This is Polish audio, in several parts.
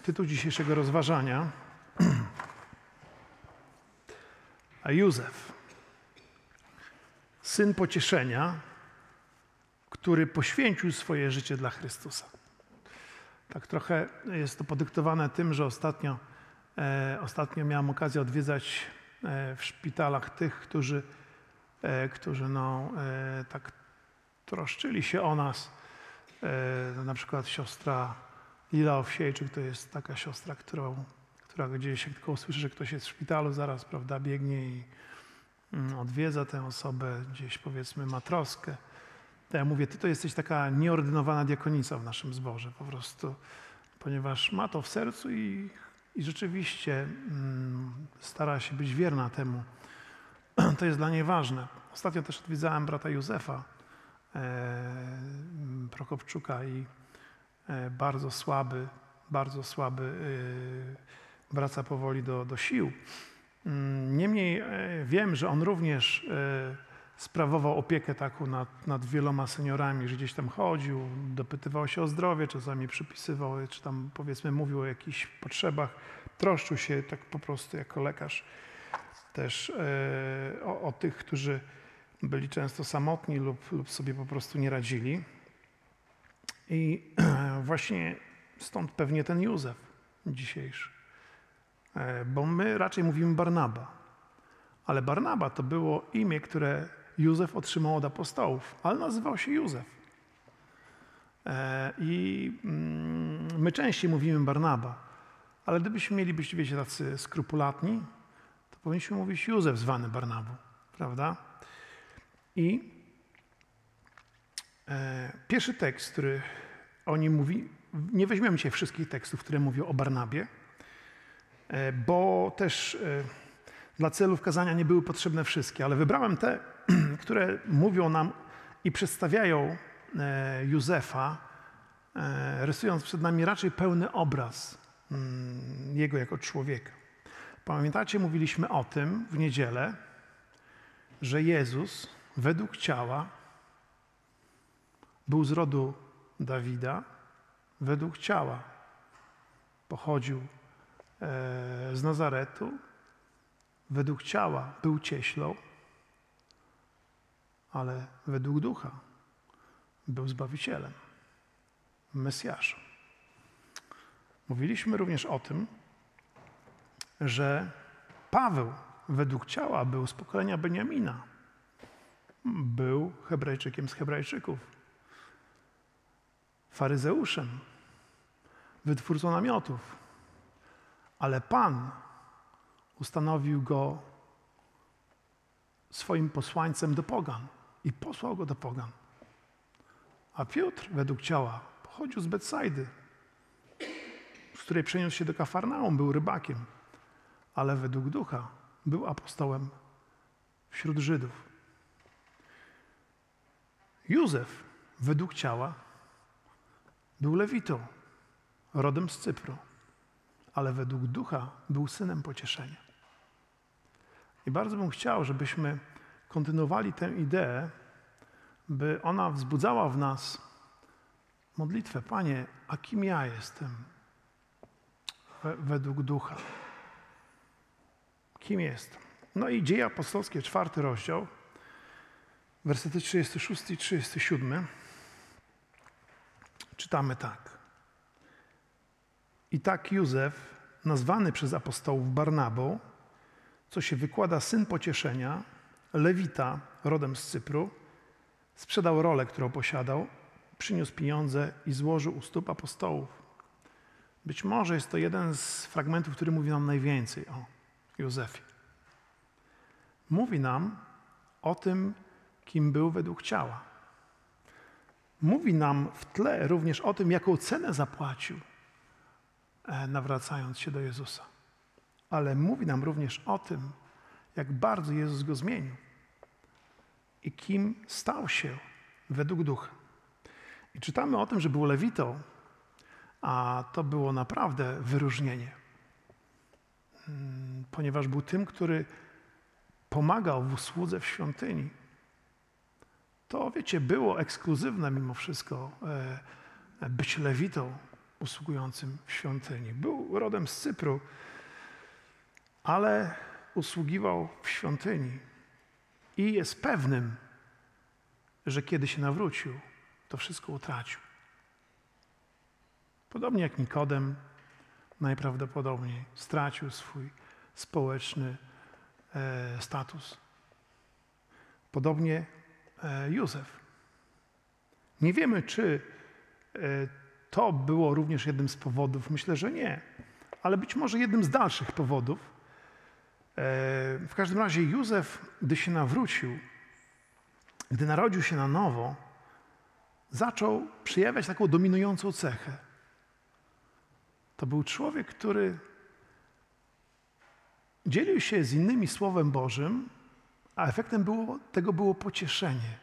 Tytuł dzisiejszego rozważania: a Józef, syn pocieszenia, który poświęcił swoje życie dla Chrystusa. Tak trochę jest to podyktowane tym, że ostatnio miałem okazję odwiedzać w szpitalach tych, którzy tak troszczyli się o nas. Na przykład siostra Lila Owsiejczyk to jest taka siostra, która gdzieś jak tylko usłyszy, że ktoś jest w szpitalu, zaraz, prawda, biegnie i odwiedza tę osobę, gdzieś powiedzmy ma troskę. To ja mówię, ty to jesteś taka nieordynowana diakonica w naszym zborze po prostu, ponieważ ma to w sercu i rzeczywiście stara się być wierna temu. To jest dla niej ważne. Ostatnio też odwiedzałem brata Józefa Prokopczuka i bardzo słaby wraca powoli do sił. Niemniej wiem, że on również sprawował opiekę taką nad wieloma seniorami, że gdzieś tam chodził, dopytywał się o zdrowie, czasami przypisywał, czy tam powiedzmy mówił o jakichś potrzebach. Troszczył się tak po prostu jako lekarz też o tych, którzy byli często samotni lub sobie po prostu nie radzili. I właśnie stąd pewnie ten Józef dzisiejszy. Bo my raczej mówimy Barnaba. Ale Barnaba to było imię, które Józef otrzymał od apostołów, ale nazywał się Józef. I my częściej mówimy Barnaba, ale gdybyśmy mieli być, wiecie, tacy skrupulatni, to powinniśmy mówić Józef zwany Barnabą, prawda? I pierwszy tekst, który o nim mówi, nie weźmiemy dzisiaj wszystkich tekstów, które mówią o Barnabie, bo też dla celów kazania nie były potrzebne wszystkie, ale wybrałem te, które mówią nam i przedstawiają Józefa, rysując przed nami raczej pełny obraz jego jako człowieka. Pamiętacie, mówiliśmy o tym w niedzielę, że Jezus według ciała był z rodu Dawida, według ciała pochodził z Nazaretu, według ciała był cieślą, ale według ducha był Zbawicielem, Mesjaszem. Mówiliśmy również o tym, że Paweł według ciała był z pokolenia Beniamina. Był Hebrajczykiem z Hebrajczyków, faryzeuszem, wytwórcą namiotów, ale Pan ustanowił go swoim posłańcem do pogan i posłał go do pogan. A Piotr według ciała pochodził z Betsajdy, z której przeniósł się do Kafarnaum, był rybakiem, ale według ducha był apostołem wśród Żydów. Józef według ciała był Lewitą, rodem z Cypru, ale według ducha był synem pocieszenia. I bardzo bym chciał, żebyśmy kontynuowali tę ideę, by ona wzbudzała w nas modlitwę. Panie, a kim ja jestem według ducha? Kim jestem? No i Dzieje Apostolskie, 4 rozdział, wersety 36 i 37. Czytamy tak. I tak Józef, nazwany przez apostołów Barnabą, co się wykłada syn pocieszenia, Lewita, rodem z Cypru, sprzedał rolę, którą posiadał, przyniósł pieniądze i złożył u stóp apostołów. Być może jest to jeden z fragmentów, który mówi nam najwięcej o Józefie. Mówi nam o tym, kim był według ciała. Mówi nam w tle również o tym, jaką cenę zapłacił, nawracając się do Jezusa. Ale mówi nam również o tym, jak bardzo Jezus go zmienił i kim stał się według ducha. I czytamy o tym, że był Lewitą, a to było naprawdę wyróżnienie, ponieważ był tym, który pomagał w usłudze w świątyni. To, wiecie, było ekskluzywne mimo wszystko być Lewitą usługującym w świątyni. Był rodem z Cypru, ale usługiwał w świątyni i jest pewnym, że kiedy się nawrócił, to wszystko utracił. Podobnie jak Nikodem najprawdopodobniej stracił swój społeczny status. Podobnie Józef. Nie wiemy, czy to było również jednym z powodów. Myślę, że nie. Ale być może jednym z dalszych powodów. W każdym razie Józef, gdy się nawrócił, gdy narodził się na nowo, zaczął przejawiać taką dominującą cechę. To był człowiek, który dzielił się z innymi Słowem Bożym, a efektem tego było pocieszenie.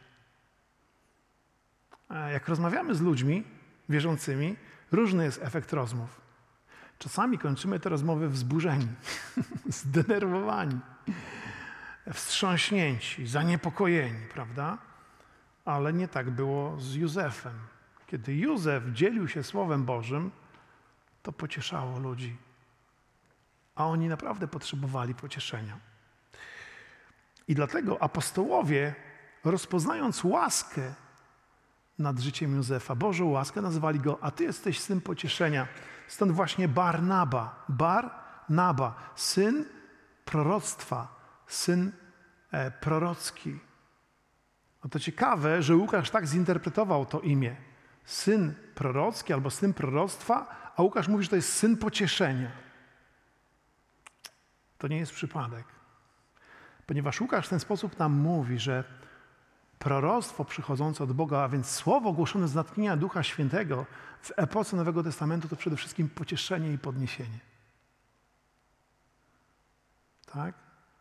Jak rozmawiamy z ludźmi wierzącymi, różny jest efekt rozmów. Czasami kończymy te rozmowy wzburzeni, zdenerwowani, wstrząśnięci, zaniepokojeni, prawda? Ale nie tak było z Józefem. Kiedy Józef dzielił się Słowem Bożym, to pocieszało ludzi. A oni naprawdę potrzebowali pocieszenia. I dlatego apostołowie, rozpoznając łaskę nad życiem Józefa, Bożą łaskę, nazywali go: a ty jesteś syn pocieszenia. Stąd właśnie Barnaba. Barnaba, syn proroctwa, syn prorocki. No to ciekawe, że Łukasz tak zinterpretował to imię. Syn prorocki albo syn proroctwa, a Łukasz mówi, że to jest syn pocieszenia. To nie jest przypadek. Ponieważ Łukasz w ten sposób nam mówi, że proroctwo przychodzące od Boga, a więc słowo głoszone z natchnienia Ducha Świętego w epoce Nowego Testamentu to przede wszystkim pocieszenie i podniesienie. Tak?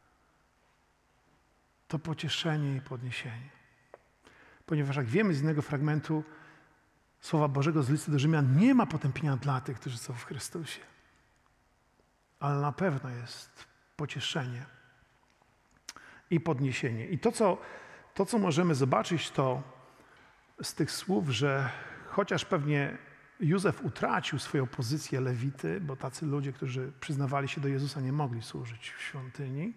To pocieszenie i podniesienie. Ponieważ jak wiemy z innego fragmentu Słowa Bożego z listu do Rzymian, nie ma potępienia dla tych, którzy są w Chrystusie. Ale na pewno jest pocieszenie i podniesienie. I to, co możemy zobaczyć, to z tych słów, że chociaż pewnie Józef utracił swoją pozycję lewity, bo tacy ludzie, którzy przyznawali się do Jezusa, nie mogli służyć w świątyni,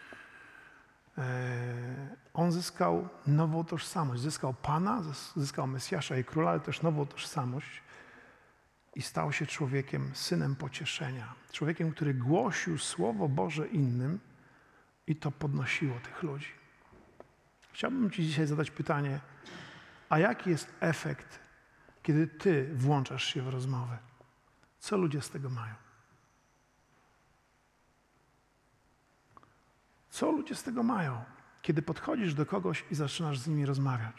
on zyskał nową tożsamość. Zyskał Pana, zyskał Mesjasza i Króla, ale też nową tożsamość i stał się człowiekiem, synem pocieszenia. Człowiekiem, który głosił Słowo Boże innym i to podnosiło tych ludzi. Chciałbym ci dzisiaj zadać pytanie, a jaki jest efekt, kiedy ty włączasz się w rozmowę? Co ludzie z tego mają? Co ludzie z tego mają, kiedy podchodzisz do kogoś i zaczynasz z nimi rozmawiać?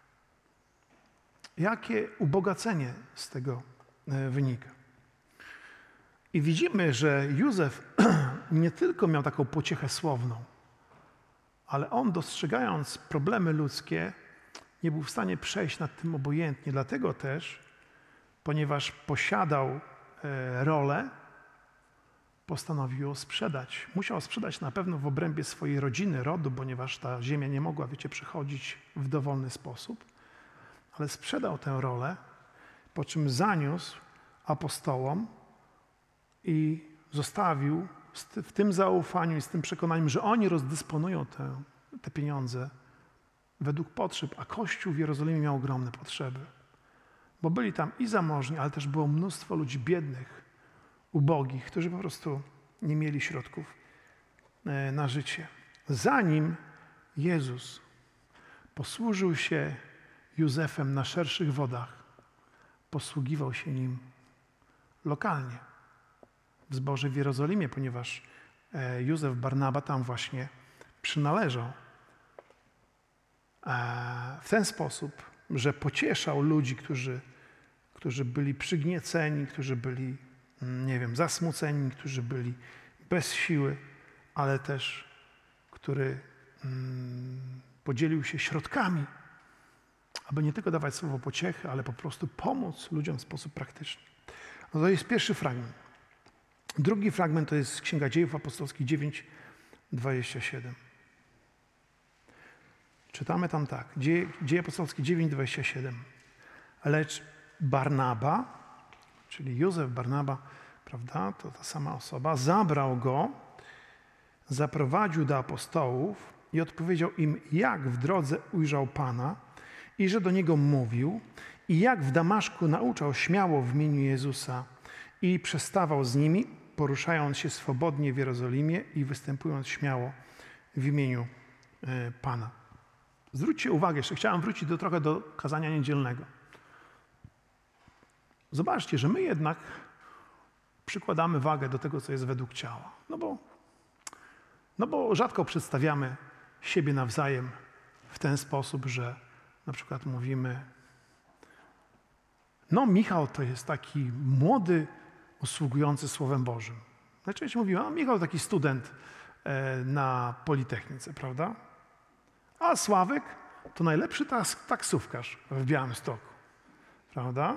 Jakie ubogacenie z tego wynika? I widzimy, że Józef nie tylko miał taką pociechę słowną, ale on, dostrzegając problemy ludzkie, nie był w stanie przejść nad tym obojętnie. Dlatego też, ponieważ posiadał rolę, postanowił ją sprzedać. Musiał sprzedać na pewno w obrębie swojej rodziny, rodu, ponieważ ta ziemia nie mogła, przechodzić w dowolny sposób. Ale sprzedał tę rolę, po czym zaniósł apostołom i zostawił w tym zaufaniu i z tym przekonaniem, że oni rozdysponują te pieniądze według potrzeb, a Kościół w Jerozolimie miał ogromne potrzeby. Bo byli tam i zamożni, ale też było mnóstwo ludzi biednych, ubogich, którzy po prostu nie mieli środków na życie. Zanim Jezus posłużył się Józefem na szerszych wodach, posługiwał się nim lokalnie w zborze w Jerozolimie, ponieważ Józef Barnaba tam właśnie przynależał. W ten sposób, że pocieszał ludzi, którzy byli przygnieceni, którzy byli, zasmuceni, którzy byli bez siły, ale też, który podzielił się środkami, aby nie tylko dawać słowo pociechy, ale po prostu pomóc ludziom w sposób praktyczny. No to jest pierwszy fragment. Drugi fragment to jest Księga Dziejów Apostolskich 9:27. Czytamy tam tak, Dzieje Apostolskie 9:27. Lecz Barnaba, czyli Józef, Barnaba, prawda, to ta sama osoba, zabrał go, zaprowadził do apostołów i odpowiedział im, jak w drodze ujrzał Pana i że do Niego mówił i jak w Damaszku nauczał śmiało w imieniu Jezusa i przestawał z nimi, poruszając się swobodnie w Jerozolimie i występując śmiało w imieniu Pana. Zwróćcie uwagę, jeszcze chciałem wrócić trochę do kazania niedzielnego. Zobaczcie, że my jednak przykładamy wagę do tego, co jest według ciała. No bo rzadko przedstawiamy siebie nawzajem w ten sposób, że na przykład mówimy, no Michał to jest taki młody, usługujący Słowem Bożym. Najczęściej mówimy, a Michał to taki student na Politechnice, prawda? A Sławek to najlepszy taksówkarz w Białymstoku, prawda?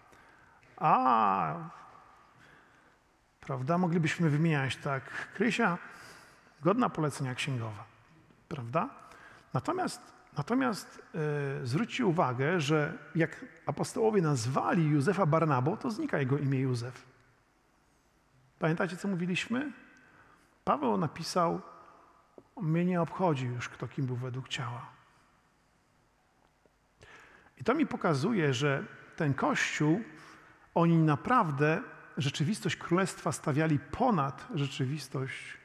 Prawda, moglibyśmy wymieniać tak, Krysia, godna polecenia księgowa, prawda? Natomiast zwróćcie uwagę, że jak apostołowie nazwali Józefa Barnabą, to znika jego imię Józef. Pamiętacie, co mówiliśmy? Paweł napisał, mnie nie obchodzi już, kto kim był według ciała. I to mi pokazuje, że ten Kościół, oni naprawdę rzeczywistość Królestwa stawiali ponad rzeczywistość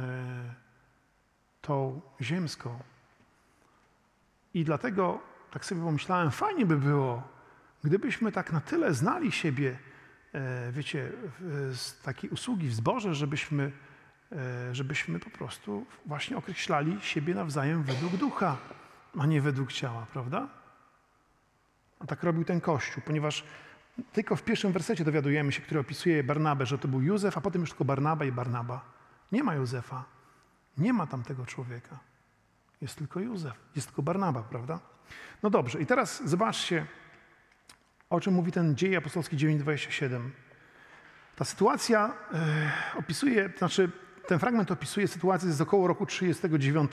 tą ziemską. I dlatego tak sobie pomyślałem, fajnie by było, gdybyśmy tak na tyle znali siebie, wiecie, z takiej usługi w zborze, żebyśmy po prostu właśnie określali siebie nawzajem według ducha, a nie według ciała, prawda? A tak robił ten Kościół, ponieważ tylko w pierwszym wersecie dowiadujemy się, który opisuje Barnabę, że to był Józef, a potem już tylko Barnaba i Barnaba. Nie ma Józefa, nie ma tamtego człowieka. Jest tylko Józef, jest tylko Barnaba, prawda? No dobrze, i teraz zobaczcie, o czym mówi ten Dzieje Apostolskie 9:27. Ta sytuacja opisuje, ten fragment opisuje sytuację z około roku 39,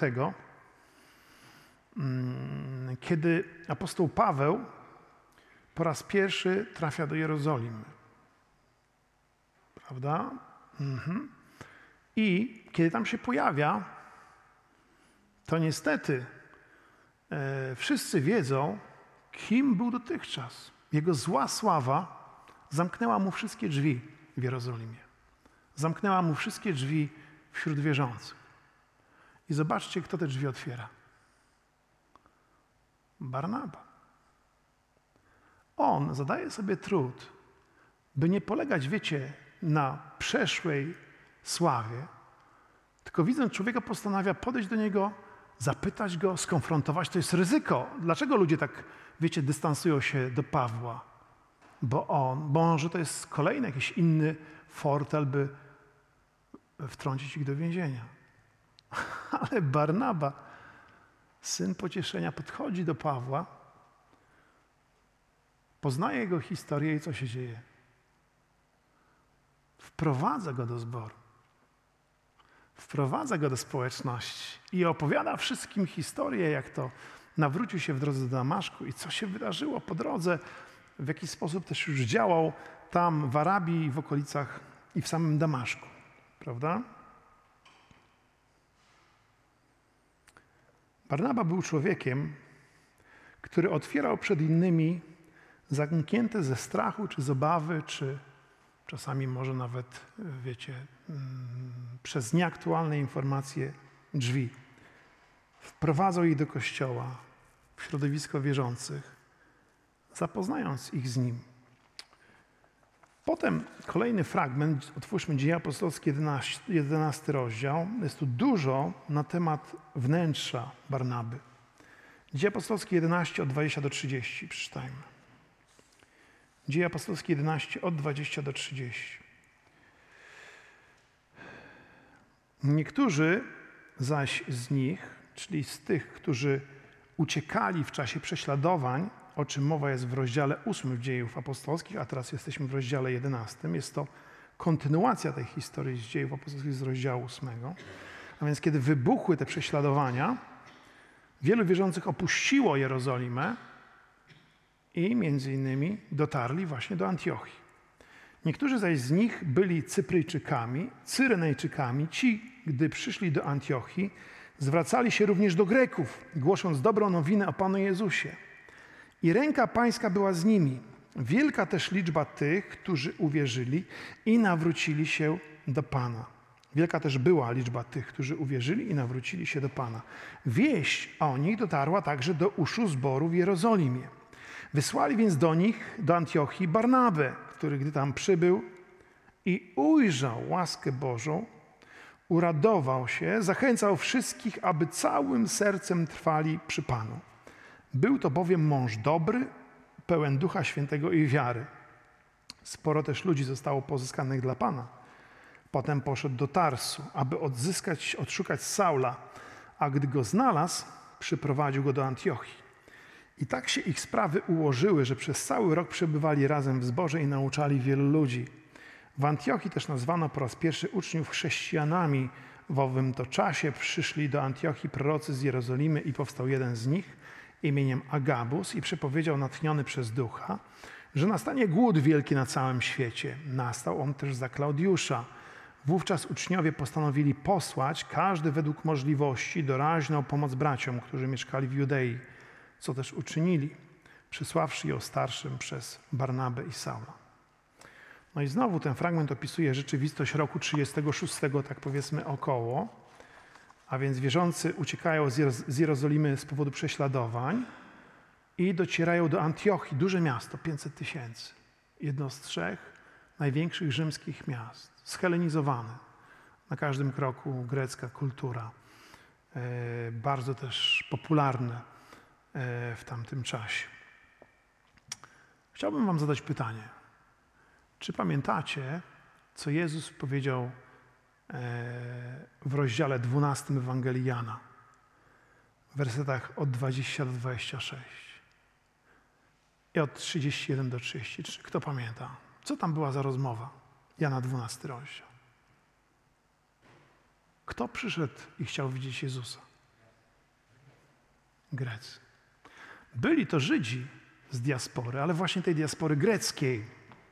kiedy apostoł Paweł po raz pierwszy trafia do Jerozolimy. Prawda? I kiedy tam się pojawia, to niestety wszyscy wiedzą, kim był dotychczas. Jego zła sława zamknęła mu wszystkie drzwi w Jerozolimie. Zamknęła mu wszystkie drzwi wśród wierzących. I zobaczcie, kto te drzwi otwiera. Barnaba. On zadaje sobie trud, by nie polegać, wiecie, na przeszłej sławie, tylko widząc człowieka postanawia podejść do niego, zapytać go, skonfrontować. To jest ryzyko. Dlaczego ludzie tak, wiecie, dystansują się do Pawła? Bo może to jest kolejny jakiś inny fortel, by wtrącić ich do więzienia. Ale Barnaba, syn pocieszenia, podchodzi do Pawła, poznaje jego historię i co się dzieje? Wprowadza go do zboru. Wprowadza go do społeczności i opowiada wszystkim historię, jak to nawrócił się w drodze do Damaszku i co się wydarzyło po drodze, w jaki sposób też już działał tam w Arabii, w okolicach i w samym Damaszku. Prawda? Barnaba był człowiekiem, który otwierał przed innymi zamknięte ze strachu, czy z obawy, czy czasami może nawet, wiecie, przez nieaktualne informacje drzwi. Wprowadzał ich do Kościoła, w środowisko wierzących, zapoznając ich z Nim. Potem kolejny fragment, otwórzmy Dzieje Apostolskie 11 rozdział. Jest tu dużo na temat wnętrza Barnaby. Dzieje Apostolskie 11 od 20 do 30 przeczytajmy. Dzieje Apostolskie 11 od 20 do 30. Niektórzy zaś z nich, czyli z tych, którzy uciekali w czasie prześladowań, o czym mowa jest w rozdziale 8 Dziejów Apostolskich, a teraz jesteśmy w rozdziale 11. Jest to kontynuacja tej historii z Dziejów Apostolskich z rozdziału 8. A więc kiedy wybuchły te prześladowania, wielu wierzących opuściło Jerozolimę i między innymi dotarli właśnie do Antiochii. Niektórzy zaś z nich byli Cypryjczykami, Cyrenejczykami. Ci, gdy przyszli do Antiochii, zwracali się również do Greków, głosząc dobrą nowinę o Panu Jezusie. I ręka Pańska była z nimi. Wielka też liczba tych, którzy uwierzyli i nawrócili się do Pana. Wielka też była liczba tych, którzy uwierzyli i nawrócili się do Pana. Wieść o nich dotarła także do uszu zboru w Jerozolimie. Wysłali więc do nich, do Antiochii, Barnabę, który gdy tam przybył i ujrzał łaskę Bożą, uradował się, zachęcał wszystkich, aby całym sercem trwali przy Panu. Był to bowiem mąż dobry, pełen Ducha Świętego i wiary. Sporo też ludzi zostało pozyskanych dla Pana. Potem poszedł do Tarsu, aby odszukać Saula, a gdy go znalazł, przyprowadził go do Antiochii. I tak się ich sprawy ułożyły, że przez cały rok przebywali razem w zborze i nauczali wielu ludzi. W Antiochii też nazwano po raz pierwszy uczniów chrześcijanami. W owym to czasie przyszli do Antiochii prorocy z Jerozolimy i powstał jeden z nich imieniem Agabus i przepowiedział natchniony przez Ducha, że nastanie głód wielki na całym świecie. Nastał on też za Klaudiusza. Wówczas uczniowie postanowili posłać, każdy według możliwości, doraźną pomoc braciom, którzy mieszkali w Judei, co też uczynili, przysławszy ją starszym przez Barnabę i Saula. No i znowu ten fragment opisuje rzeczywistość roku 36, tak powiedzmy około, a więc wierzący uciekają z Jerozolimy z powodu prześladowań i docierają do Antiochii, duże miasto, 500 000, jedno z 3 największych rzymskich miast, schelenizowane, na każdym kroku grecka kultura, bardzo też popularne w tamtym czasie. Chciałbym wam zadać pytanie. Czy pamiętacie, co Jezus powiedział w rozdziale 12 Ewangelii Jana, w wersetach od 20 do 26 i od 31 do 33? Kto pamięta? Co tam była za rozmowa? Jana 12 rozdział. Kto przyszedł i chciał widzieć Jezusa? Grecy. Byli to Żydzi z diaspory, ale właśnie tej diaspory greckiej.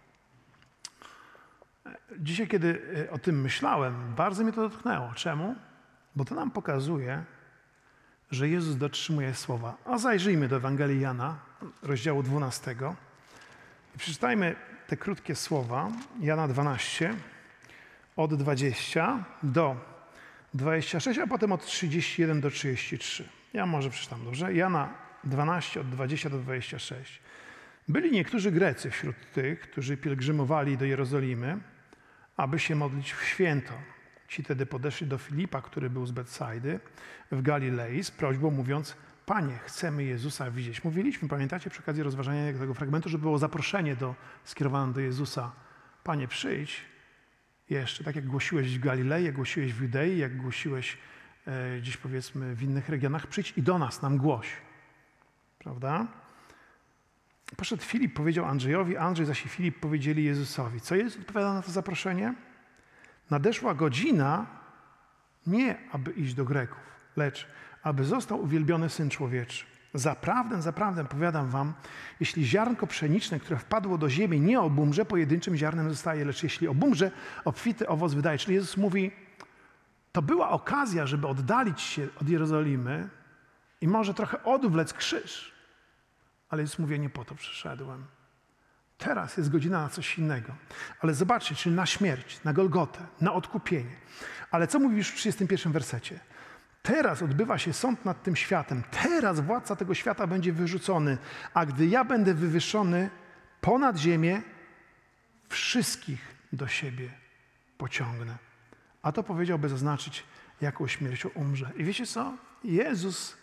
Dzisiaj, kiedy o tym myślałem, bardzo mnie to dotknęło. Czemu? Bo to nam pokazuje, że Jezus dotrzymuje słowa. A zajrzyjmy do Ewangelii Jana, rozdziału 12 i przeczytajmy te krótkie słowa. Jana 12, od 20 do 26, a potem od 31 do 33. Ja może przeczytam, dobrze? Jana 12, od 20 do 26. Byli niektórzy Grecy wśród tych, którzy pielgrzymowali do Jerozolimy, aby się modlić w święto. Ci tedy podeszli do Filipa, który był z Betsajdy w Galilei, z prośbą mówiąc: Panie, chcemy Jezusa widzieć. Mówiliśmy, pamiętacie, przy okazji rozważania tego fragmentu, że było zaproszenie skierowane do Jezusa. Panie, przyjdź jeszcze, tak jak głosiłeś w Galilei, jak głosiłeś w Judei, jak głosiłeś gdzieś powiedzmy w innych regionach, przyjdź i do nas, nam głoś. Prawda? Poszedł Filip, powiedział Andrzejowi, Andrzej zaś i Filip powiedzieli Jezusowi. Co Jezus odpowiada na to zaproszenie? Nadeszła godzina nie, aby iść do Greków, lecz aby został uwielbiony Syn Człowieczy. Zaprawdę, powiadam wam, jeśli ziarnko pszeniczne, które wpadło do ziemi, nie obumrze, pojedynczym ziarnem zostaje, lecz jeśli obumrze, obfity owoc wydaje. Czyli Jezus mówi, to była okazja, żeby oddalić się od Jerozolimy i może trochę odwlec krzyż. Ale Jezus mówi, nie po to przyszedłem. Teraz jest godzina na coś innego. Ale zobaczcie, czyli na śmierć, na Golgotę, na odkupienie. Ale co mówi już w 31 wersecie? Teraz odbywa się sąd nad tym światem. Teraz władca tego świata będzie wyrzucony. A gdy ja będę wywyższony ponad ziemię, wszystkich do siebie pociągnę. A to powiedział, by zaznaczyć, jaką śmiercią umrze. I wiecie co? Jezus,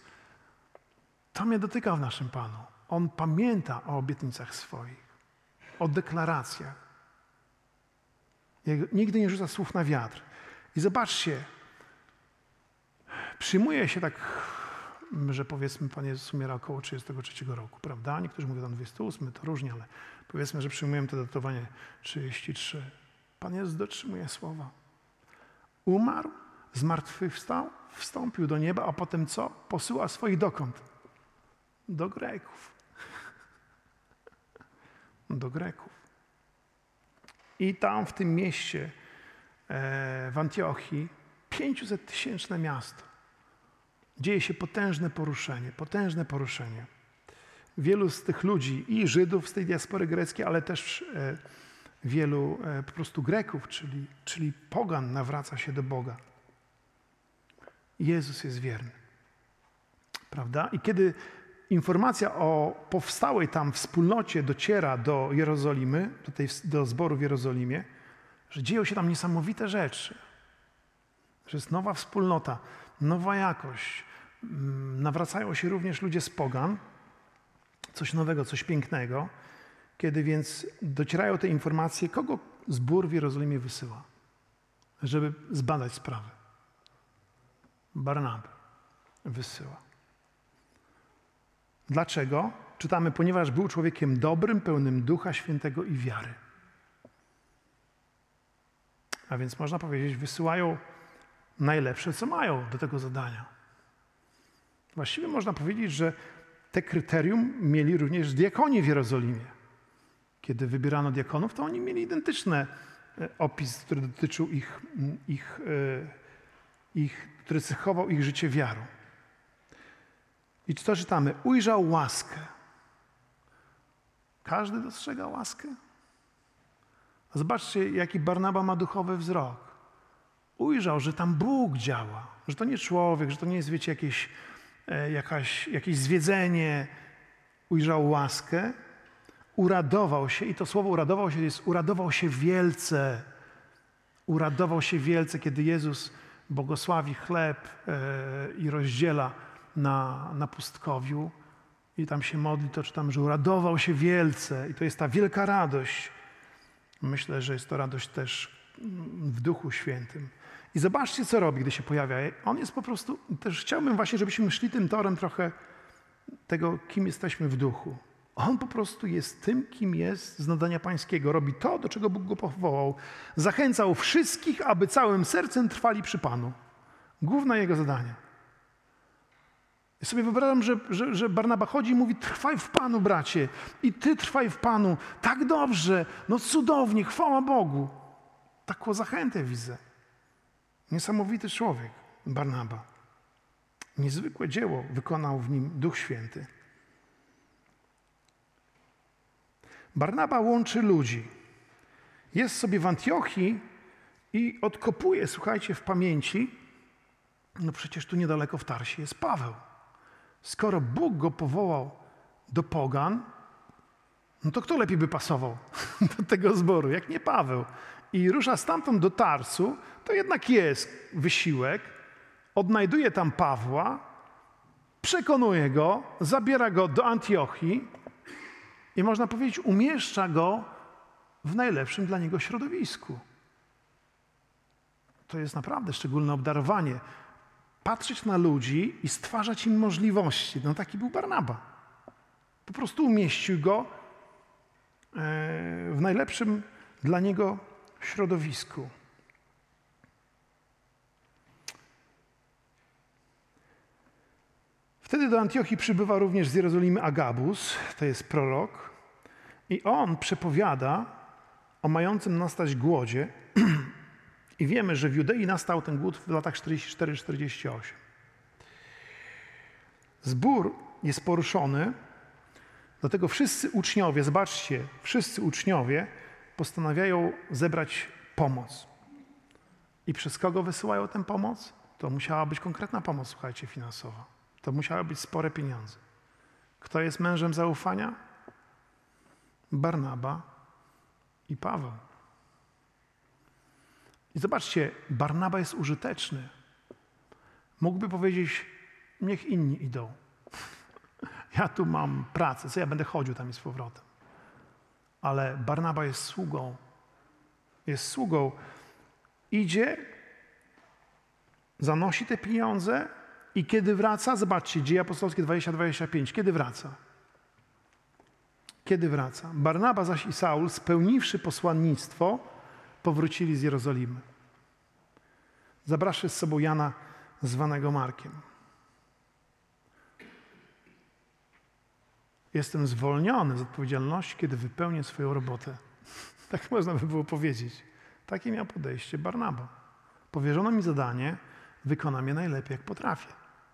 to mnie dotyka w naszym Panu. On pamięta o obietnicach swoich, o deklaracjach. Nigdy nie rzuca słów na wiatr. I zobaczcie, przyjmuje się tak, że powiedzmy Pan Jezus umiera około 33 roku, prawda? Niektórzy mówią tam 28, to różnie, ale powiedzmy, że przyjmujemy to datowanie 33. Pan Jezus dotrzymuje słowa. Umarł, zmartwychwstał, wstąpił do nieba, a potem co? Posyła swoich dokąd? Do Greków. Do Greków. I tam w tym mieście, w Antiochii, 500-tysięczne miasto. Dzieje się potężne poruszenie. Wielu z tych ludzi, i Żydów z tej diaspory greckiej, ale też wielu po prostu Greków, czyli pogan, nawraca się do Boga. Jezus jest wierny. Prawda? I kiedy informacja o powstałej tam wspólnocie dociera do Jerozolimy, do zboru w Jerozolimie, że dzieją się tam niesamowite rzeczy, że jest nowa wspólnota, nowa jakość, nawracają się również ludzie z pogan, coś nowego, coś pięknego. Kiedy więc docierają te informacje, kogo zbór w Jerozolimie wysyła, żeby zbadać sprawę? Barnabę wysyła. Dlaczego? Czytamy, ponieważ był człowiekiem dobrym, pełnym Ducha Świętego i wiary. A więc można powiedzieć, wysyłają najlepsze, co mają do tego zadania. Właściwie można powiedzieć, że te kryterium mieli również diakoni w Jerozolimie. Kiedy wybierano diakonów, to oni mieli identyczny opis, który dotyczył który cechował ich życie wiarą. I co czytamy? Ujrzał łaskę. Każdy dostrzega łaskę? A zobaczcie, jaki Barnaba ma duchowy wzrok. Ujrzał, że tam Bóg działa, że to nie człowiek, że to nie jest, wiecie, jakieś zwiedzenie. Ujrzał łaskę, uradował się, i to słowo uradował się jest uradował się wielce. Uradował się wielce, kiedy Jezus błogosławi chleb i rozdziela na pustkowiu i tam się modli, to czytam, że uradował się wielce. I to jest ta wielka radość. Myślę, że jest to radość też w Duchu Świętym. I zobaczcie, co robi, gdy się pojawia. On jest po prostu, też chciałbym właśnie, żebyśmy szli tym torem trochę tego, kim jesteśmy w duchu. On po prostu jest tym, kim jest z nadania pańskiego. Robi to, do czego Bóg go powołał. Zachęcał wszystkich, aby całym sercem trwali przy Panu. Główne jego zadanie. Ja sobie wyobrażam, że Barnaba chodzi i mówi: trwaj w Panu, bracie. I ty trwaj w Panu. Tak dobrze. No cudownie. Chwała Bogu. Taką zachętę widzę. Niesamowity człowiek, Barnaba. Niezwykłe dzieło wykonał w nim Duch Święty. Barnaba łączy ludzi. Jest sobie w Antiochii i odkopuje, słuchajcie, w pamięci, no przecież tu niedaleko w Tarsie jest Paweł. Skoro Bóg go powołał do pogan, no to kto lepiej by pasował do tego zboru, jak nie Paweł? I rusza stamtąd do Tarsu, to jednak jest wysiłek, odnajduje tam Pawła, przekonuje go, zabiera go do Antiochii i można powiedzieć, umieszcza go w najlepszym dla niego środowisku. To jest naprawdę szczególne obdarowanie. Patrzeć na ludzi i stwarzać im możliwości. No taki był Barnaba. Po prostu umieścił go w najlepszym dla niego środowisku. Wtedy do Antiochii przybywa również z Jerozolimy Agabus, to jest prorok, i on przepowiada o mającym nastać głodzie. I wiemy, że w Judei nastał ten głód w latach 44-48. Zbór jest poruszony, dlatego wszyscy uczniowie, zobaczcie, wszyscy uczniowie postanawiają zebrać pomoc. I przez kogo wysyłają tę pomoc? To musiała być konkretna pomoc, słuchajcie, finansowa. To musiały być spore pieniądze. Kto jest mężem zaufania? Barnaba i Paweł. I zobaczcie, Barnaba jest użyteczny. Mógłby powiedzieć, niech inni idą. Ja tu mam pracę, co ja będę chodził tam i z powrotem. Ale Barnaba jest sługą. Jest sługą. Idzie, zanosi te pieniądze i kiedy wraca, zobaczcie, Dzieje Apostolskie 20-25, kiedy wraca? Kiedy wraca? Barnaba zaś i Saul, spełniwszy posłannictwo, powrócili z Jerozolimy. Zabrawszy z sobą Jana, zwanego Markiem. Jestem zwolniony z odpowiedzialności, kiedy wypełnię swoją robotę. Tak można by było powiedzieć. Takie miał podejście Barnaba. Powierzono mi zadanie, wykonam je najlepiej, jak potrafię.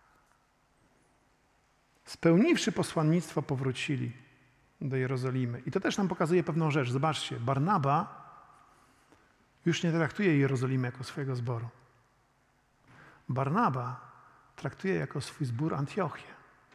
Spełniwszy posłannictwo, powrócili do Jerozolimy. I to też nam pokazuje pewną rzecz. Zobaczcie, Barnaba już nie traktuje Jerozolimy jako swojego zboru. Barnaba traktuje jako swój zbór Antiochię.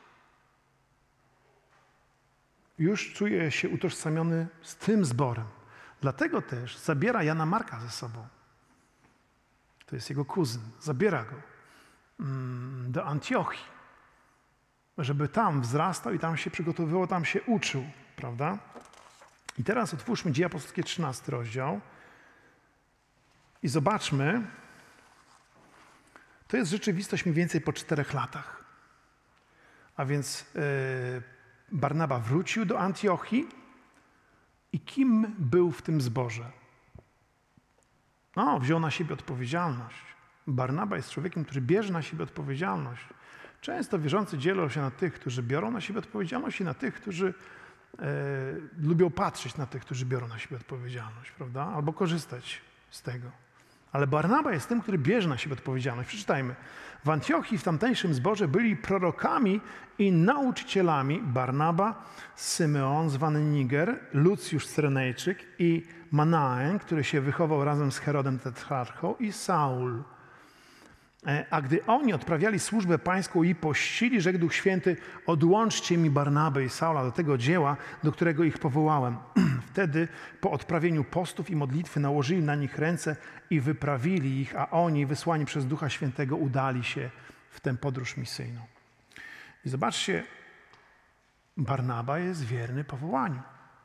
Już czuje się utożsamiony z tym zborem. Dlatego też zabiera Jana Marka ze sobą. To jest jego kuzyn. Zabiera go do Antiochii, żeby tam wzrastał i tam się przygotowywał, tam się uczył, prawda? I teraz otwórzmy Dzieje Apostolskie, 13 rozdział i zobaczmy, to jest rzeczywistość mniej więcej po 4 latach. A więc Barnaba wrócił do Antiochii i kim był w tym zborze? No, wziął na siebie odpowiedzialność. Barnaba jest człowiekiem, który bierze na siebie odpowiedzialność. Często wierzący dzielą się na tych, którzy biorą na siebie odpowiedzialność i na tych, którzy lubią patrzeć na tych, którzy biorą na siebie odpowiedzialność, prawda? Albo korzystać z tego. Ale Barnaba jest tym, który bierze na siebie odpowiedzialność. Przeczytajmy. W Antiochii, w tamtejszym zborze byli prorokami i nauczycielami Barnaba, Symeon, zwany Niger, Lucjusz Cyrenejczyk i Manaen, który się wychował razem z Herodem Tetrarchą, i Saul. A gdy oni odprawiali służbę pańską i pościli, rzekł Duch Święty: odłączcie mi Barnabę i Saula do tego dzieła, do którego ich powołałem. Wtedy po odprawieniu postów i modlitwy nałożyli na nich ręce i wyprawili ich, a oni, wysłani przez Ducha Świętego, udali się w tę podróż misyjną. I zobaczcie, Barnaba jest wierny powołaniu.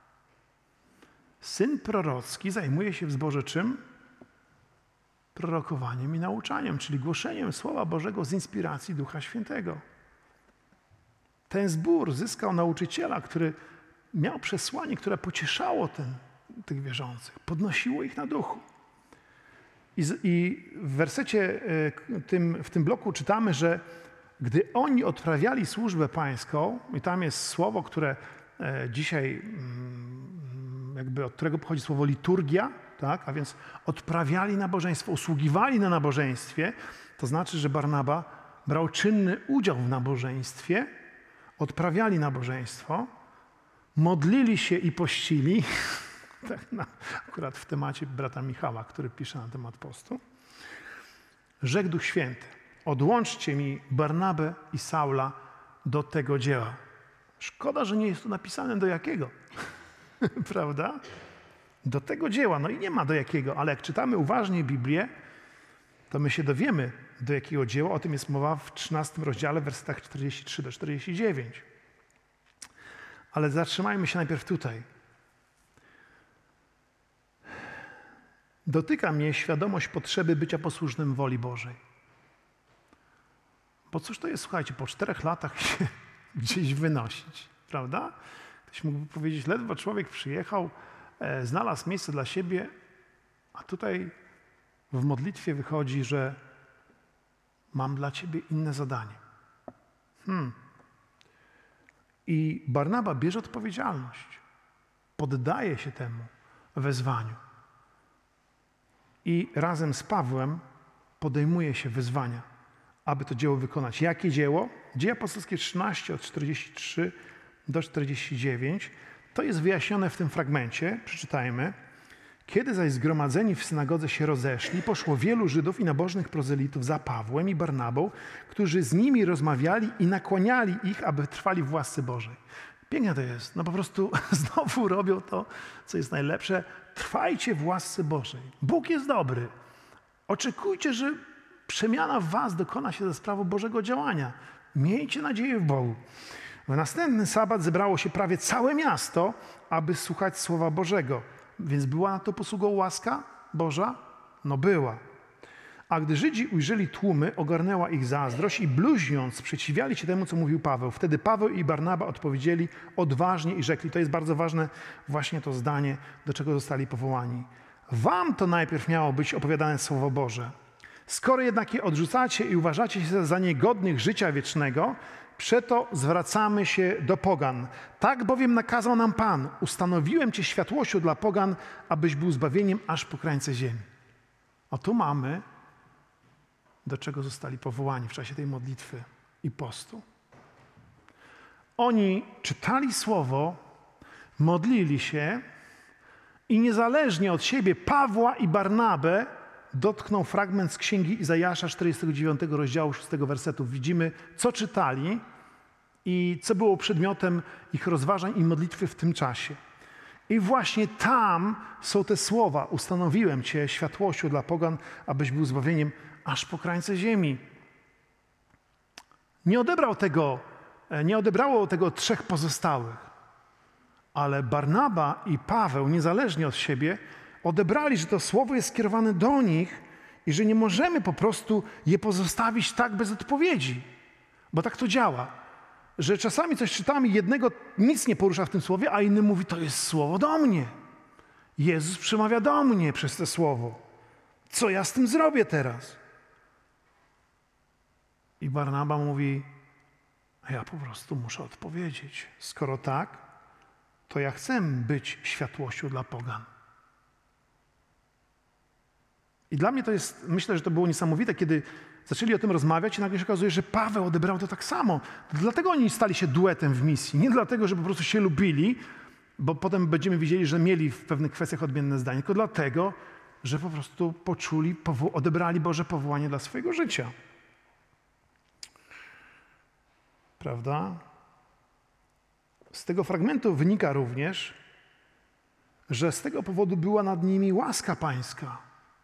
Syn prorocki zajmuje się w zborze czym? Prorokowaniem i nauczaniem, czyli głoszeniem Słowa Bożego z inspiracji Ducha Świętego. Ten zbór zyskał nauczyciela, który miał przesłanie, które pocieszało tych wierzących, podnosiło ich na duchu. I w wersecie w tym bloku czytamy, że gdy oni odprawiali służbę pańską, i tam jest słowo, które dzisiaj jakby od którego pochodzi słowo liturgia, tak? A więc odprawiali nabożeństwo, usługiwali na nabożeństwie, to znaczy, że Barnaba brał czynny udział w nabożeństwie, odprawiali nabożeństwo, modlili się i pościli, tak, akurat w temacie brata Michała, który pisze na temat postu. Rzekł Duch Święty: odłączcie mi Barnabę i Saula do tego dzieła. Szkoda, że nie jest tu napisane do jakiego. Prawda? Do tego dzieła. No i nie ma do jakiego, ale jak czytamy uważnie Biblię, to my się dowiemy, do jakiego dzieła. O tym jest mowa w 13 rozdziale, w wersetach 43 do 49. Ale zatrzymajmy się najpierw tutaj. Dotyka mnie świadomość potrzeby bycia posłusznym woli Bożej. Bo cóż to jest, słuchajcie, po 4 latach się gdzieś wynosić, prawda? Ktoś mógłby powiedzieć, ledwo człowiek przyjechał, znalazł miejsce dla siebie, a tutaj w modlitwie wychodzi, że mam dla ciebie inne zadanie. I Barnaba bierze odpowiedzialność, poddaje się temu wezwaniu i razem z Pawłem podejmuje się wyzwania, aby to dzieło wykonać. Jakie dzieło? Dzieje Apostolskie 13 od 43 do 49. To jest wyjaśnione w tym fragmencie. Przeczytajmy. Kiedy zaś zgromadzeni w synagodze się rozeszli, poszło wielu Żydów i nabożnych prozelitów za Pawłem i Barnabą, którzy z nimi rozmawiali i nakłaniali ich, aby trwali w łasce Bożej. Piękne to jest. No po prostu znowu robią to, co jest najlepsze. Trwajcie w łasce Bożej. Bóg jest dobry. Oczekujcie, że przemiana w was dokona się ze sprawą Bożego działania. Miejcie nadzieję w Bogu. W następny sabat zebrało się prawie całe miasto, aby słuchać Słowa Bożego. Więc była na to posługą łaska Boża? No była. A gdy Żydzi ujrzeli tłumy, ogarnęła ich zazdrość i bluźniąc sprzeciwiali się temu, co mówił Paweł. Wtedy Paweł i Barnaba odpowiedzieli odważnie i rzekli, to jest bardzo ważne właśnie to zdanie, do czego zostali powołani. Wam to najpierw miało być opowiadane Słowo Boże. Skoro jednak je odrzucacie i uważacie się za niegodnych życia wiecznego, Przeto zwracamy się do pogan. Tak bowiem nakazał nam Pan. Ustanowiłem Cię światłością dla pogan, abyś był zbawieniem aż po krańce ziemi. A tu mamy, do czego zostali powołani w czasie tej modlitwy i postu. Oni czytali Słowo, modlili się i niezależnie od siebie Pawła i Barnabę dotknął fragment z Księgi Izajasza 49 rozdziału 6 wersetu. Widzimy, co czytali i co było przedmiotem ich rozważań i modlitwy w tym czasie. I właśnie tam są te słowa. Ustanowiłem Cię światłością dla pogan, abyś był zbawieniem aż po krańce ziemi. Nie odebrało tego 3 pozostałych, ale Barnaba i Paweł, niezależnie od siebie, odebrali, że to słowo jest skierowane do nich i że nie możemy po prostu je pozostawić tak bez odpowiedzi. Bo tak to działa, że czasami coś czytamy, jednego nic nie porusza w tym słowie, a inny mówi, to jest słowo do mnie. Jezus przemawia do mnie przez to słowo. Co ja z tym zrobię teraz? I Barnaba mówi, ja po prostu muszę odpowiedzieć. Skoro tak, to ja chcę być światłością dla pogan. I dla mnie to jest, myślę, że to było niesamowite, kiedy zaczęli o tym rozmawiać i nagle się okazuje, że Paweł odebrał to tak samo. Dlatego oni stali się duetem w misji. Nie dlatego, że po prostu się lubili, bo potem będziemy widzieli, że mieli w pewnych kwestiach odmienne zdanie, tylko dlatego, że po prostu poczuli, odebrali Boże powołanie dla swojego życia. Prawda? Z tego fragmentu wynika również, że z tego powodu była nad nimi łaska pańska.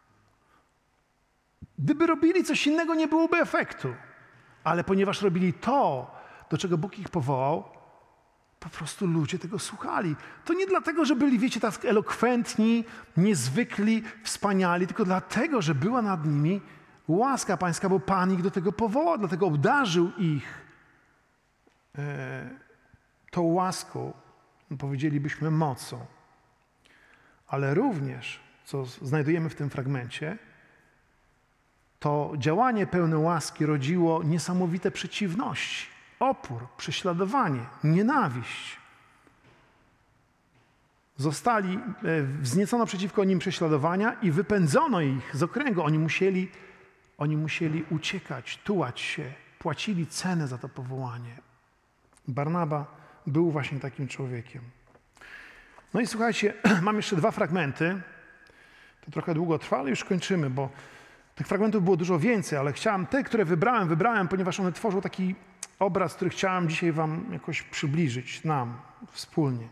Gdyby robili coś innego, nie byłoby efektu. Ale ponieważ robili to, do czego Bóg ich powołał, po prostu ludzie tego słuchali. To nie dlatego, że byli, wiecie, tak elokwentni, niezwykli, wspaniali, tylko dlatego, że była nad nimi łaska pańska, bo Pan ich do tego powołał, dlatego obdarzył ich tą łaską, powiedzielibyśmy, mocą. Ale również, co znajdujemy w tym fragmencie, to działanie pełne łaski rodziło niesamowite przeciwności, opór, prześladowanie, nienawiść. Wzniecono przeciwko nim prześladowania i wypędzono ich z okręgu. Oni musieli uciekać, tułać się, płacili cenę za to powołanie. Barnaba był właśnie takim człowiekiem. No i słuchajcie, mam jeszcze 2 fragmenty. To trochę długo trwa, ale już kończymy, bo tych fragmentów było dużo więcej, ale chciałem te, które wybrałem, ponieważ one tworzą taki obraz, który chciałem dzisiaj wam jakoś przybliżyć, nam, wspólnie.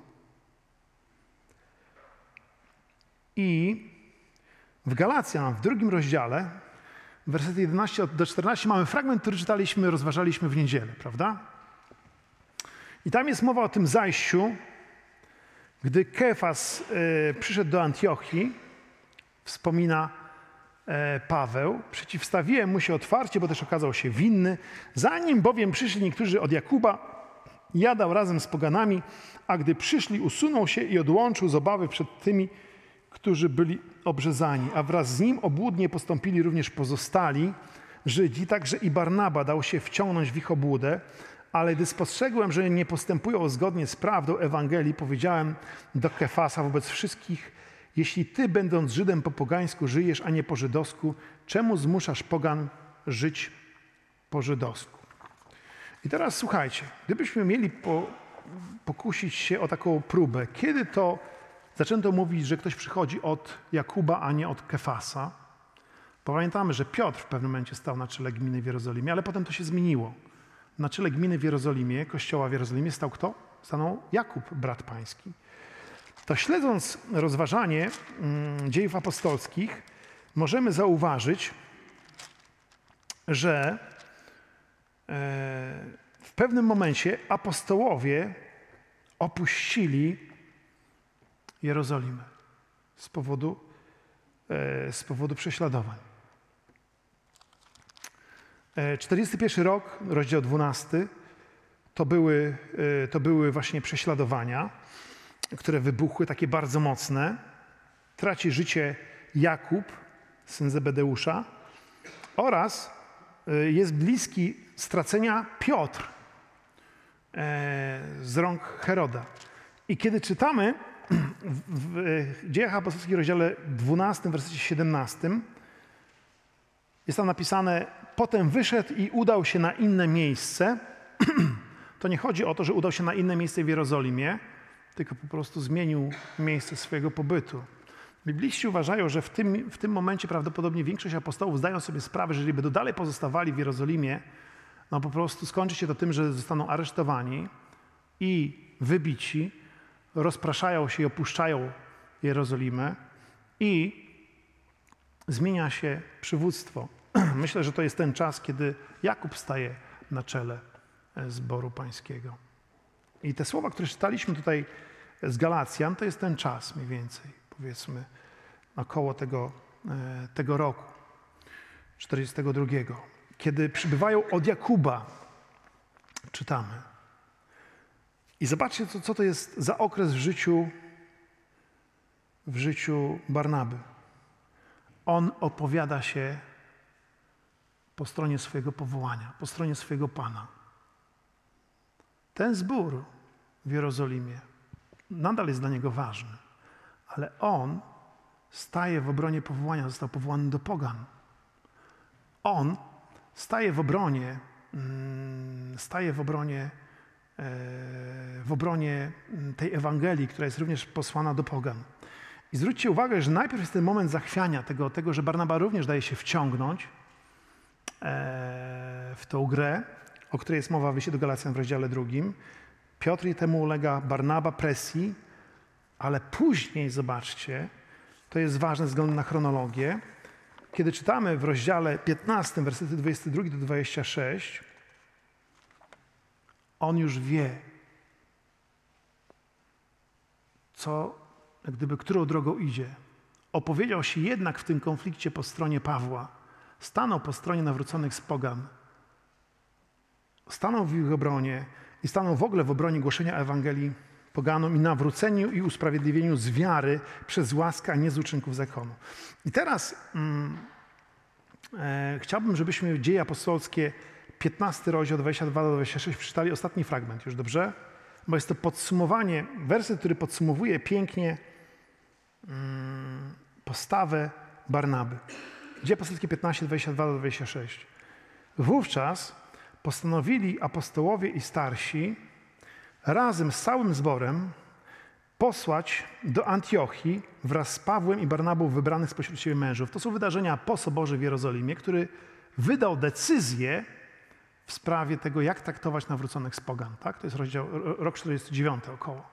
I w Galacjan, w 2 rozdziale, wersety 11 do 14, mamy fragment, który czytaliśmy, rozważaliśmy w niedzielę, prawda? I tam jest mowa o tym zajściu, gdy Kefas przyszedł do Antiochii, wspomina Paweł, przeciwstawiłem mu się otwarcie, bo też okazał się winny. Zanim bowiem przyszli niektórzy od Jakuba, jadał razem z poganami, a gdy przyszli, usunął się i odłączył z obawy przed tymi, którzy byli obrzezani. A wraz z nim obłudnie postąpili również pozostali Żydzi, także i Barnaba dał się wciągnąć w ich obłudę. Ale gdy spostrzegłem, że nie postępują zgodnie z prawdą Ewangelii, powiedziałem do Kefasa wobec wszystkich, jeśli ty, będąc Żydem po pogańsku, żyjesz, a nie po żydowsku, czemu zmuszasz pogan żyć po żydowsku? I teraz słuchajcie, gdybyśmy mieli pokusić się o taką próbę, kiedy to zaczęto mówić, że ktoś przychodzi od Jakuba, a nie od Kefasa, pamiętamy, że Piotr w pewnym momencie stał na czele gminy w Jerozolimie, ale potem to się zmieniło. Na czele gminy w Jerozolimie, kościoła w Jerozolimie stał kto? Stanął Jakub, brat pański. To śledząc rozważanie dziejów apostolskich, możemy zauważyć, że w pewnym momencie apostołowie opuścili Jerozolimę z powodu prześladowań. 41 rok, rozdział 12, to były właśnie prześladowania, które wybuchły, takie bardzo mocne. Traci życie Jakub, syn Zebedeusza, oraz jest bliski stracenia Piotr, z rąk Heroda. I kiedy czytamy w Dziejach Apostolskich, rozdziale 12, wersecie 17, jest tam napisane: potem wyszedł i udał się na inne miejsce. To nie chodzi o to, że udał się na inne miejsce w Jerozolimie, tylko po prostu zmienił miejsce swojego pobytu. Bibliści uważają, że w tym momencie prawdopodobnie większość apostołów zdają sobie sprawę, że jeżeli będą dalej pozostawali w Jerozolimie, no po prostu skończy się to tym, że zostaną aresztowani i wybici, rozpraszają się i opuszczają Jerozolimę i zmienia się przywództwo. Myślę, że to jest ten czas, kiedy Jakub staje na czele zboru pańskiego. I te słowa, które czytaliśmy tutaj z Galacjan, to jest ten czas mniej więcej, powiedzmy, około tego roku, 42. Kiedy przybywają od Jakuba, czytamy. I zobaczcie, co to jest za okres w życiu Barnaby. On opowiada się po stronie swojego powołania, po stronie swojego Pana. Ten zbór w Jerozolimie nadal jest dla niego ważny, ale on staje w obronie powołania, został powołany do pogan. On staje w obronie tej Ewangelii, która jest również posłana do pogan. I zwróćcie uwagę, że najpierw jest ten moment zachwiania tego, że Barnaba również daje się wciągnąć w tą grę, o której jest mowa w liście do Galacjan w rozdziale 2. Piotr temu ulega, Barnaba presji, ale później, zobaczcie, to jest ważne ze względu na chronologię, kiedy czytamy w rozdziale 15, wersety 22 do 26, on już wie, którą drogą idzie. Opowiedział się jednak w tym konflikcie po stronie Pawła. Stanął po stronie nawróconych z pogan. Stanął w ich obronie i stanął w ogóle w obronie głoszenia Ewangelii poganom i nawróceniu i usprawiedliwieniu z wiary przez łaskę, a nie z uczynków zakonu. I teraz chciałbym, żebyśmy Dzieje Apostolskie, 15 rozdział 22 do 26 przeczytali ostatni fragment już, dobrze? Bo jest to podsumowanie, werset, który podsumowuje pięknie postawę Barnaby. Dzieje Apostolskie 15, 22 do 26. Wówczas postanowili apostołowie i starsi razem z całym zborem posłać do Antiochii wraz z Pawłem i Barnabą wybranych spośród siebie mężów. To są wydarzenia po Soborze w Jerozolimie, który wydał decyzję w sprawie tego, jak traktować nawróconych z pogan. Tak? To jest rok 49 około.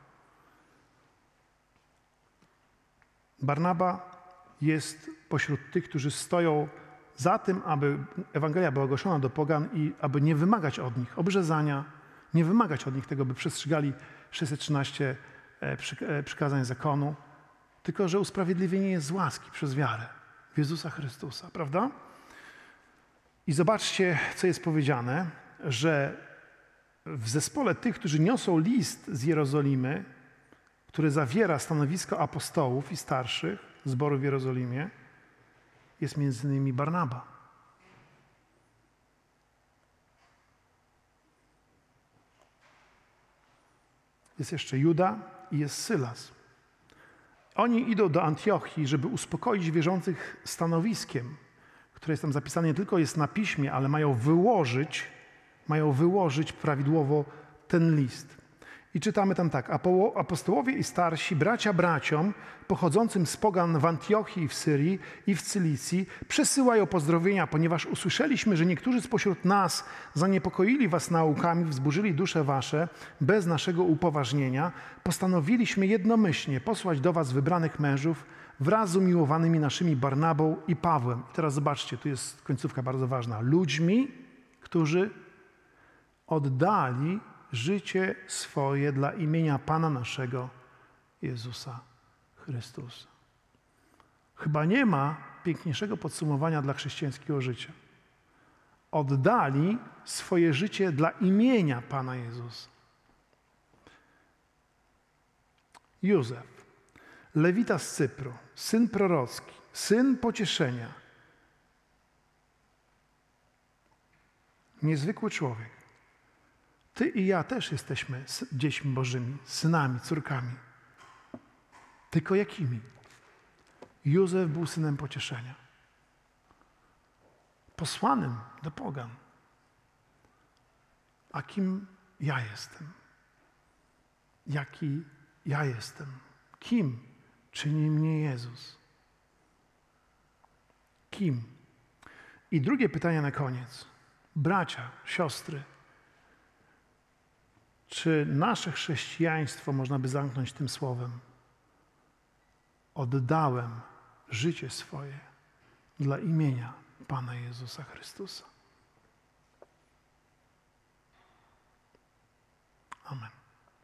Barnaba jest pośród tych, którzy stoją za tym, aby Ewangelia była głoszona do pogan i aby nie wymagać od nich obrzezania, nie wymagać od nich tego, by przestrzegali 613 przykazań zakonu, tylko że usprawiedliwienie jest z łaski przez wiarę w Jezusa Chrystusa, prawda? I zobaczcie, co jest powiedziane, że w zespole tych, którzy niosą list z Jerozolimy, który zawiera stanowisko apostołów i starszych zboru w Jerozolimie, jest między innymi Barnaba. Jest jeszcze Juda i jest Sylas. Oni idą do Antiochii, żeby uspokoić wierzących stanowiskiem, które jest tam zapisane, nie tylko jest na piśmie, ale mają wyłożyć prawidłowo ten list. I czytamy tam tak: apostołowie i starsi, bracia braciom, pochodzącym z pogan w Antiochii i w Syrii i w Cylicji, przesyłają pozdrowienia, ponieważ usłyszeliśmy, że niektórzy spośród nas zaniepokoili was naukami, wzburzyli dusze wasze bez naszego upoważnienia. Postanowiliśmy jednomyślnie posłać do was wybranych mężów wraz z umiłowanymi naszymi Barnabą i Pawłem. I teraz zobaczcie, tu jest końcówka bardzo ważna. Ludźmi, którzy oddali życie swoje dla imienia Pana naszego Jezusa Chrystusa. Chyba nie ma piękniejszego podsumowania dla chrześcijańskiego życia. Oddali swoje życie dla imienia Pana Jezusa. Józef, Lewita z Cypru, syn prorocki, syn pocieszenia. Niezwykły człowiek. Ty i ja też jesteśmy dziećmi Bożymi, synami, córkami. Tylko jakimi? Józef był synem pocieszenia. Posłanym do pogan. A kim ja jestem? Jaki ja jestem? Kim czyni mnie Jezus? Kim? I drugie pytanie na koniec. Bracia, siostry, czy nasze chrześcijaństwo można by zamknąć tym słowem? Oddałem życie swoje dla imienia Pana Jezusa Chrystusa. Amen.